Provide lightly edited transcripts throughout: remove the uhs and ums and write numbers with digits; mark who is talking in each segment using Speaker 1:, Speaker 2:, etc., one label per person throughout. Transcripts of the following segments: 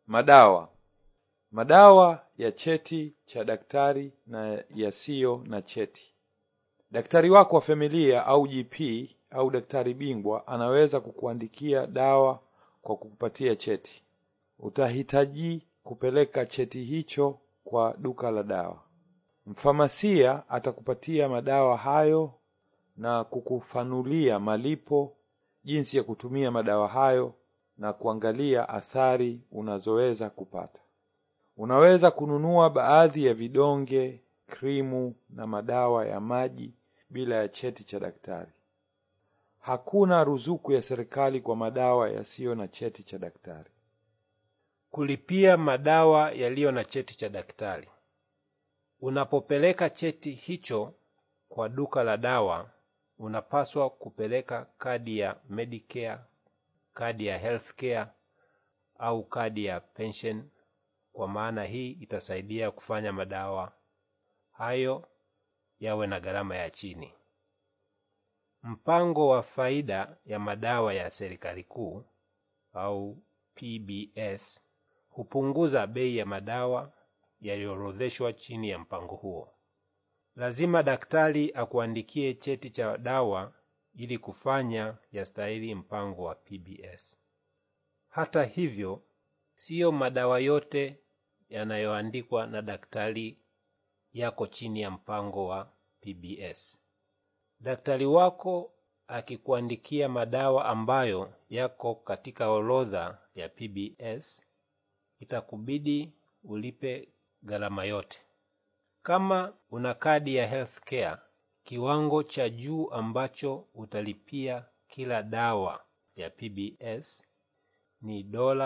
Speaker 1: Madawa ya cheti cha daktari na yasiyo na cheti. Daktari wako wa familia au GP au daktari bingwa anaweza kukuandikia dawa kwa kukupatia cheti. Utahitaji kupeleka cheti hicho kwa duka la dawa. Mfamasia atakupatia madawa hayo na kukufanulia malipo, jinsi ya kutumia madawa hayo na kuangalia athari unazoweza kupata. Unaweza kununua baadhi ya vidonge, krimu na madawa ya maji bila ya cheti cha daktari. Hakuna ruzuku ya serikali kwa madawa yasiyo na cheti cha daktari.
Speaker 2: Kulipia madawa yaliyo na cheti cha daktari. Unapopeleka cheti hicho kwa duka la dawa, unapaswa kupeleka kadi ya Medicare, kadi ya Healthcare au kadi ya pension, kwa maana hii itasaidia kufanya madawa hayo yawe na gharama ya chini. Mpango wa faida ya madawa ya serikali kuu au PBS hupunguza bei ya madawa yaliyoorodheshwa chini ya mpango huo. Lazima daktari akuandikie cheti cha dawa ili kufanya yastahili mpango wa PBS. Hata hivyo, sio madawa yote yanayoandikwa na daktari yako chini ya mpango wa PBS. Daktari wako akikuandikia madawa ambayo yako katika orodha ya PBS, itakubidi ulipe gharama yote. Kama una kadi ya Healthcare, kiwango cha juu ambacho utalipia kila dawa ya PBS ni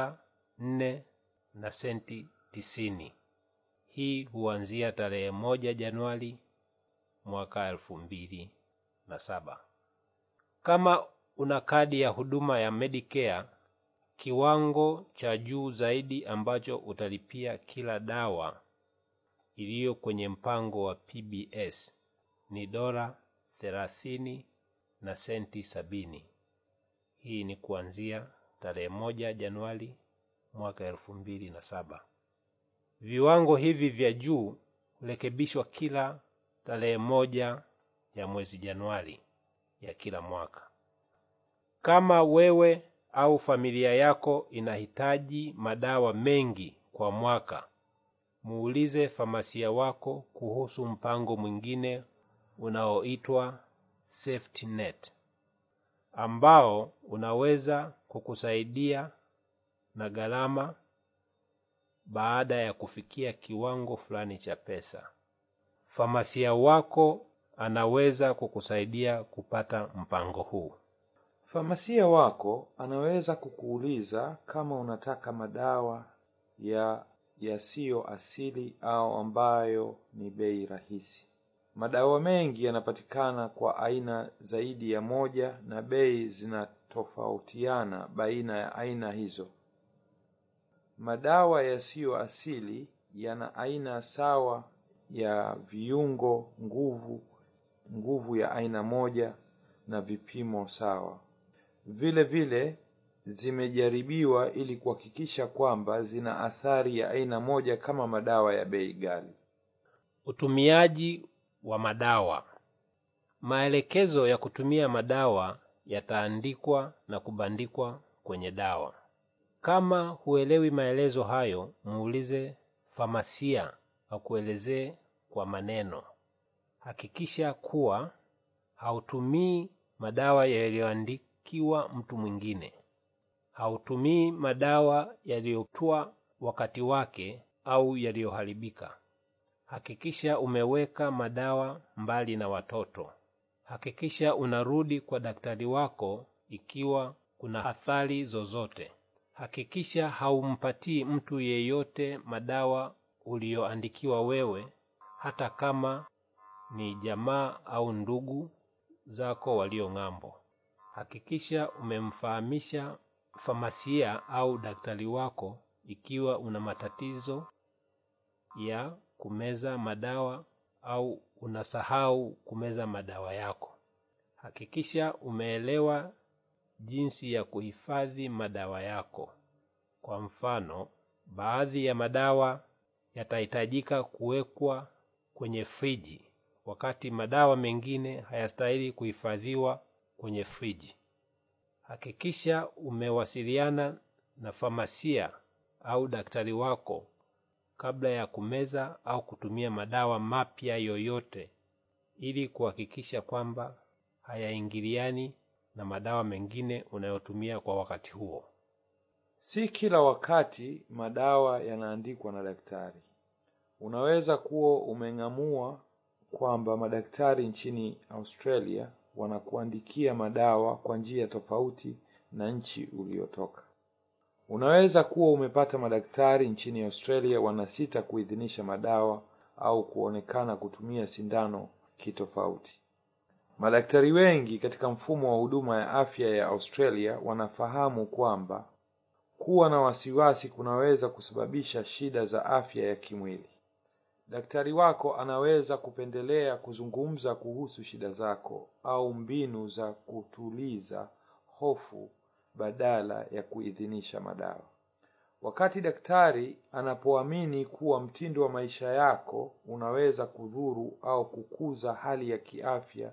Speaker 2: $4.90. Hii huanzia tarehe 1 Januari mwaka 2007. Kama una kadi ya huduma ya Medicare, kiwango cha juu zaidi ambacho utalipia kila dawa iliyo kwenye mpango wa PBS ni $30.70. Hii ni kuanzia tarehe 1 Januari mwaka 2007. Viwango hivi vya juu hurekebishwa kila tarehe 1 ya mwezi Januari ya kila mwaka. Kama wewe au familia yako inahitaji madawa mengi kwa mwaka, muulize famasia wako kuhusu mpango mwingine unaoitwa Safety Net, ambao unaweza kukusaidia na gharama baada ya kufikia kiwango fulani cha pesa. Famasia wako anaweza kukusaidia kupata mpango huu.
Speaker 1: Famasia wako anaweza kukuuliza kama unataka madawa yasiyo asili au ambayo ni bei rahisi. Madawa mengi yanapatikana kwa aina zaidi ya moja na bei zinatofautiana baina ya aina hizo. Madawa yasiyo asili yana aina sawa ya viungo, nguvu ya aina moja na vipimo sawa. Vile vile zimejaribiwa ili kuhakikisha kwamba zina athari ya aina moja kama madawa ya bei ghali.
Speaker 2: Utumiaji wa madawa. Maelekezo ya kutumia madawa yataandikwa na kubandikwa kwenye dawa. Kama huelewi maelezo hayo, muulize famasia akuelezee kwa maneno. Hakikisha kuwa hautumii madawa yaliyoandikiwa mtu mwingine. Hautumii madawa yaliyotua wakati wake au yaliyoharibika. Hakikisha umeweka madawa mbali na watoto. Hakikisha unarudi kwa daktari wako ikiwa kuna athari zozote. Hakikisha haumpatii mtu yeyote madawa ulioandikiwa wewe, hata kama ni jamaa au ndugu zako walio ng'ambo. Hakikisha umemfahamisha famasia au daktari wako ikiwa una matatizo ya kumeza madawa au unasahau kumeza madawa yako. Hakikisha umeelewa jinsi ya kuhifadhi madawa yako. Kwa mfano, Baadhi ya madawa yatahitajika kuwekwa kwenye friji, wakati madawa mengine hayastahili kuhifadhiwa kwenye friji. Hakikisha umewasiliana na famasia au daktari wako kabla ya kumeza au kutumia madawa mapya yoyote, ili kuhakikisha kwamba hayaingiliani na madawa mengine unayotumia kwa wakati huo.
Speaker 1: Si kila wakati madawa yanaandikwa na daktari. Unaweza kuwa umeng'amua kwamba madaktari nchini Australia wanakuandikia madawa kwa njia tofauti na nchi uliotoka. Unaweza kuwa umepata madaktari nchini Australia wanasita kuidhinisha madawa au kuonekana kutumia sindano kitofauti. Madaktari wengi katika mfumo wa huduma ya afya ya Australia wanafahamu kwamba kuwa na wasiwasi kunaweza kusababisha shida za afya ya kimwili. Daktari wako anaweza kupendelea kuzungumza kuhusu shida zako au mbinu za kutuliza hofu badala ya kuidhinisha madawa. Wakati daktari anapoamini kuwa mtindo wa maisha yako unaweza kudhuru au kukuza hali ya kiafya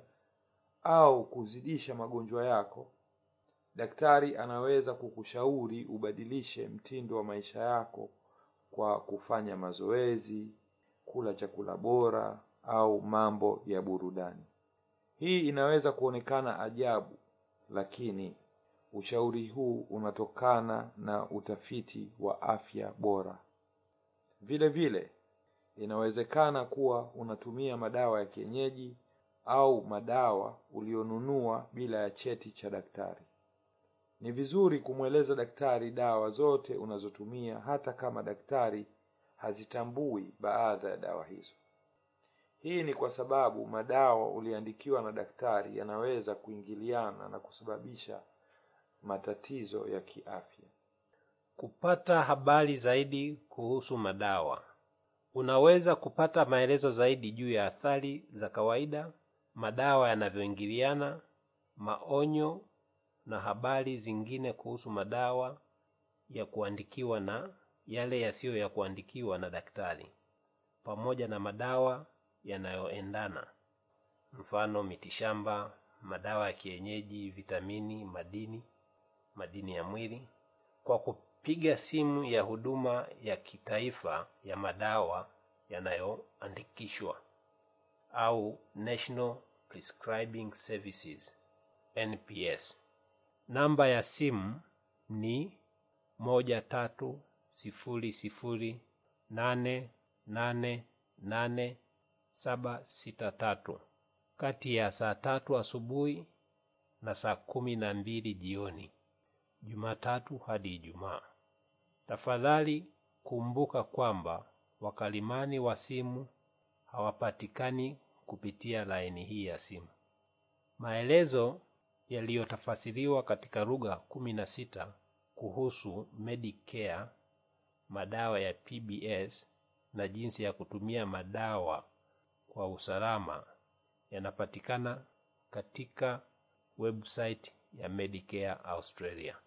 Speaker 1: au kuzidisha magonjwa yako, daktari anaweza kukushauri ubadilishe mtindo wa maisha yako kwa kufanya mazoezi, kula chakula bora au mambo ya burudani. Hii inaweza kuonekana ajabu, lakini ushauri huu unatokana na utafiti wa afya bora. Vile vile, inawezekana kuwa unatumia madawa ya kienyeji au madawa ulionunua bila ya cheti cha daktari. Ni vizuri kumweleza daktari dawa zote unazotumia, hata kama daktari hazitambui baadhi ya dawa hizo. Hii ni kwa sababu madawa uliandikiwa na daktari yanaweza kuingiliana na kusababisha matatizo ya kiafya.
Speaker 2: Kupata habari zaidi kuhusu madawa. Unaweza kupata maelezo zaidi juu ya athari za kawaida, madawa yanavyoingiliana, maonyo na habari zingine kuhusu madawa ya kuandikiwa na yale yasiyo ya kuandikiwa na daktari, pamoja na madawa yanayoendana, mfano mitishamba, madawa ya kienyeji, vitamini, madini ya mwili, kwa kupiga simu ya huduma ya kitaifa ya madawa yanayoandikishwa au National Prescribing Services NPS. Namba ya simu ni 1308888763 kati ya saa 3 asubuhi na saa 12 jioni, Jumatatu hadi Ijumaa. Tafadhali kumbuka kwamba wakalimani wa simu hawapatikani kupitia laini hii ya simu. Maelezo yaliyotafasiriwa katika lugha 16 kuhusu Medicare, madawa ya PBS na jinsi ya kutumia madawa kwa usalama yanapatikana katika website ya Medicare Australia.